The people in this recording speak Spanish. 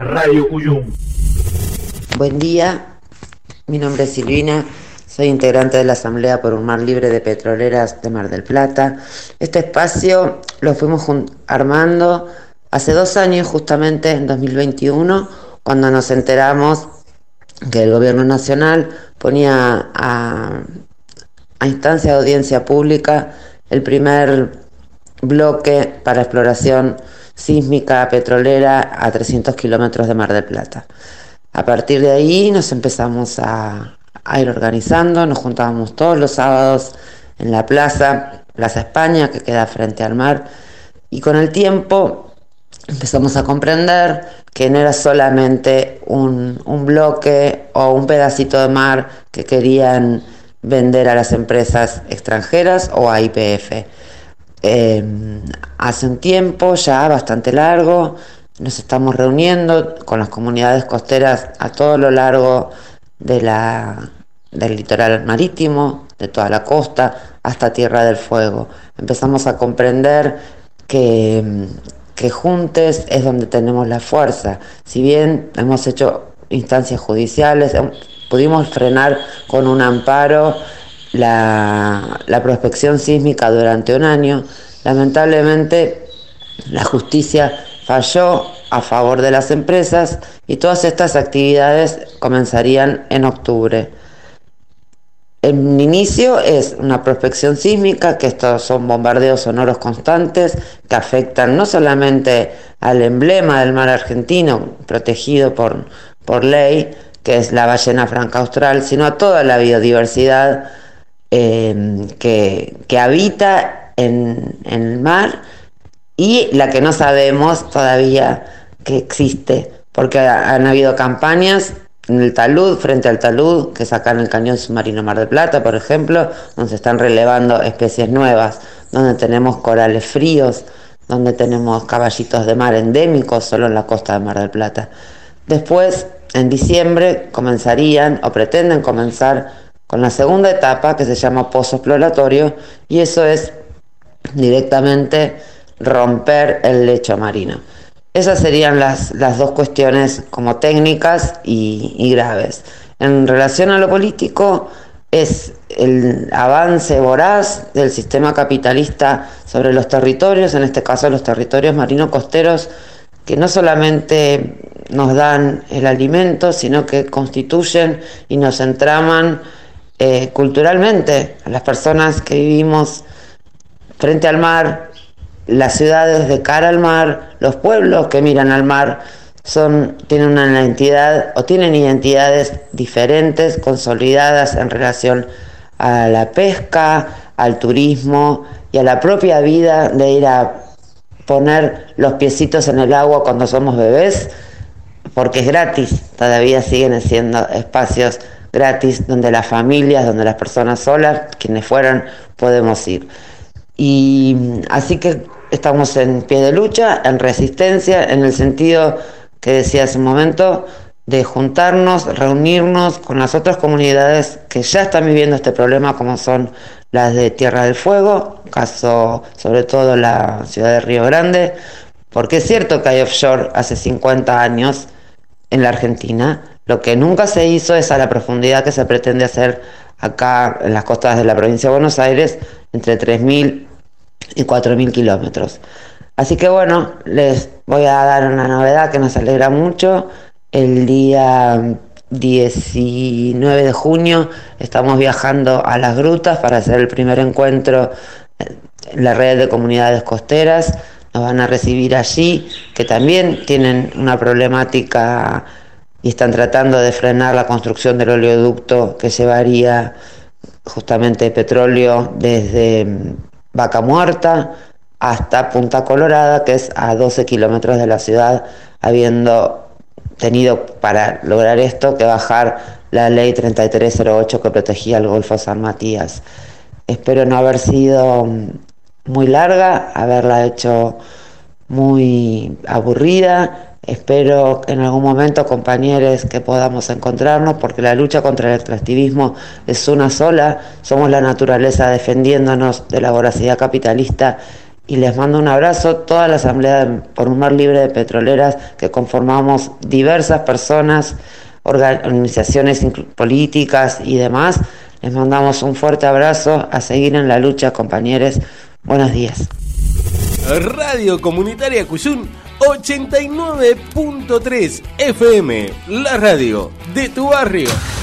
Radio Cuyum. Buen día, mi nombre es Silvina, soy integrante de la Asamblea por un Mar Libre de Petroleras de Mar del Plata. Este espacio lo fuimos armando hace 2 años, justamente en 2021, cuando nos enteramos que el gobierno nacional ponía a instancia de audiencia pública el primer bloque para exploración sísmica petrolera a 300 kilómetros de Mar del Plata. A partir de ahí nos empezamos a ir organizando, nos juntábamos todos los sábados en la Plaza España, que queda frente al mar, y con el tiempo empezamos a comprender que no era solamente un bloque o un pedacito de mar que querían vender a las empresas extranjeras o a YPF. Hace un tiempo ya bastante largo nos estamos reuniendo con las comunidades costeras a todo lo largo del litoral marítimo, de toda la costa, hasta Tierra del Fuego. Empezamos a comprender que juntos es donde tenemos la fuerza. Si bien hemos hecho instancias judiciales, pudimos frenar con un amparo la prospección sísmica durante 1 año. Lamentablemente la justicia falló a favor de las empresas y todas estas actividades comenzarían en octubre. El inicio es una prospección sísmica, que estos son bombardeos sonoros constantes que afectan no solamente al emblema del mar argentino, protegido por ley, que es la ballena franca austral, sino a toda la biodiversidad que habita en el mar, y la que no sabemos todavía que existe, porque han habido campañas en el talud, frente al talud, que sacan el cañón submarino Mar del Plata, por ejemplo, donde se están relevando especies nuevas, donde tenemos corales fríos, donde tenemos caballitos de mar endémicos solo en la costa de Mar del Plata. Después, en diciembre, comenzarían o pretenden comenzar con la segunda etapa, que se llama pozo exploratorio, y eso es directamente romper el lecho marino. Esas serían las 2 cuestiones como técnicas y graves. En relación a lo político, es el avance voraz del sistema capitalista sobre los territorios, en este caso los territorios marino-costeros, que no solamente nos dan el alimento, sino que constituyen y nos entraman culturalmente a las personas que vivimos frente al mar, las ciudades de cara al mar, los pueblos que miran al mar, tienen una identidad o tienen identidades diferentes, consolidadas en relación a la pesca, al turismo y a la propia vida de ir a poner los piecitos en el agua cuando somos bebés, porque es gratis. Todavía siguen siendo espacios gratis donde las familias, donde las personas solas, quienes fueran, podemos ir. Y así que estamos en pie de lucha, en resistencia, en el sentido que decía hace un momento, de juntarnos, reunirnos con las otras comunidades que ya están viviendo este problema, como son las de Tierra del Fuego, caso sobre todo la ciudad de Río Grande, porque es cierto que hay offshore hace 50 años en la Argentina. Lo que nunca se hizo es a la profundidad que se pretende hacer acá en las costas de la provincia de Buenos Aires, entre 3.000 y 4.000 kilómetros. Así que bueno, les voy a dar una novedad que nos alegra mucho. El día 19 de junio estamos viajando a las grutas para hacer el primer encuentro en la red de comunidades costeras. Nos van a recibir allí, que también tienen una problemática y están tratando de frenar la construcción del oleoducto que llevaría justamente petróleo desde Vaca Muerta hasta Punta Colorada, que es a 12 kilómetros de la ciudad, habiendo tenido para lograr esto que bajar la ley 3308 que protegía el Golfo San Matías. Espero no haber sido muy larga, haberla hecho muy aburrida. Espero en algún momento, compañeros, que podamos encontrarnos, porque la lucha contra el extractivismo es una sola. Somos la naturaleza defendiéndonos de la voracidad capitalista y les mando un abrazo. Toda la Asamblea por un Mar Libre de Petroleras, que conformamos diversas personas, organizaciones políticas y demás, les mandamos un fuerte abrazo. A seguir en la lucha, compañeros. Buenos días. Radio Comunitaria Cuyún 89.3 FM, la radio de tu barrio.